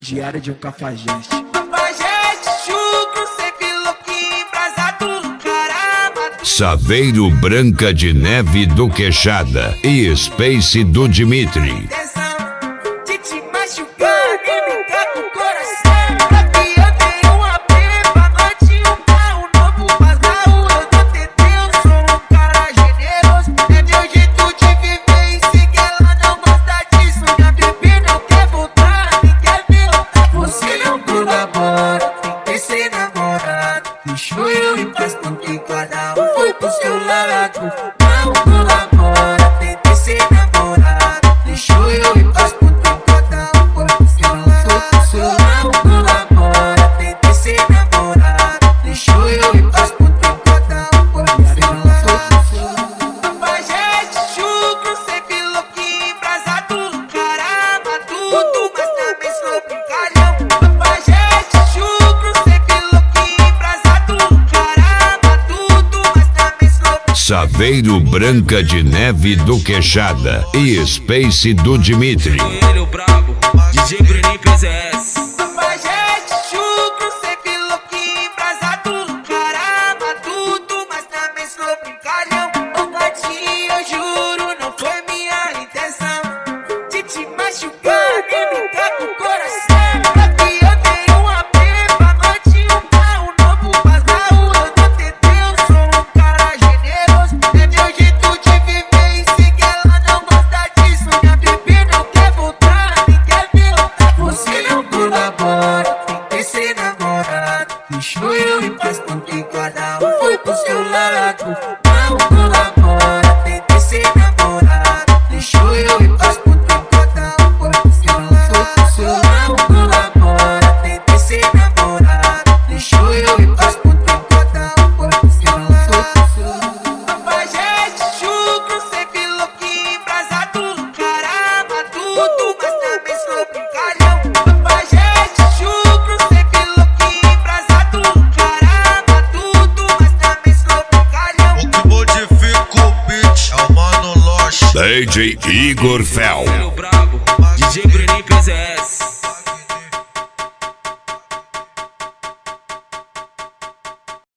Diário de um cafajeste. Cafajeste, chucro, sempre louquinho, embrasado, caramba. Saveiro Branca de Neve do Queixada e Space do Dimitri. De te machucar e brincar com o coração. Pra que eu tenha um AP, pra noite um carro novo. Mas na rua eu tô TT, eu sou um cara generoso. É meu jeito de viver e sei que ela não gosta disso. Minha bebê não quer voltar, nem quer ver voltar. Você não colabora, tem que ser namorado. Deixou eu em paz porque cada um foi pro seu lado. Não colabora, tem que ser namorado. Deixou eu em paz porque cada um foi pro seu lado. Não colabora, tem que ser namorado. Deixou eu em paz porque cada um foi pro seu lado. Cafajeste, chucro, sempre louquinho, embrasado, caramba, tudo, mas também sou brincalhão. Cafajeste, chucro, sempre louquinho, embrasado, caramba, tudo, mas também sou brincalhão. Saveiro Branca de Neve do Queixada e Space do Dimitri. Ele o brabo, DJ Bruninho PZS. Cafajeste, chucro, sempre louquinho, embrasado, caramba, tudo, mas também sou brincalhão. Ô gatinho, eu juro, não foi minha intenção de te machucar nem brincar com o coração. Pra que eu tenha um AP, pra noite um carro novo. Mas na rua eu tô TT, eu sou um cara generoso. É meu jeito de viver e sei que ela não gosta disso. Minha bebê não quer voltar, nem quer ver voltar. Você não colabora, tem que ser namorado. Deixou eu em paz porque cada um foi pro seu lado. Não colabora, tem que ser namorado. Deixou eu em paz porque cada um foi pro seu lado. Não colabora, tem que ser namorado. Deixou eu em paz porque cada um foi pro seu lado. Cafajeste, chucro, sempre louquinho, embrasado, caramba, tudo, mas também sou brincalhão. Cafajeste, chucro, sempre louquinho, embrasado, caramba, tudo, mas também sou brincalhão. O que modifica o beat é o Mano Loche. DJ Igor Fel. Ele o brabo, DJ Bruninho PZS.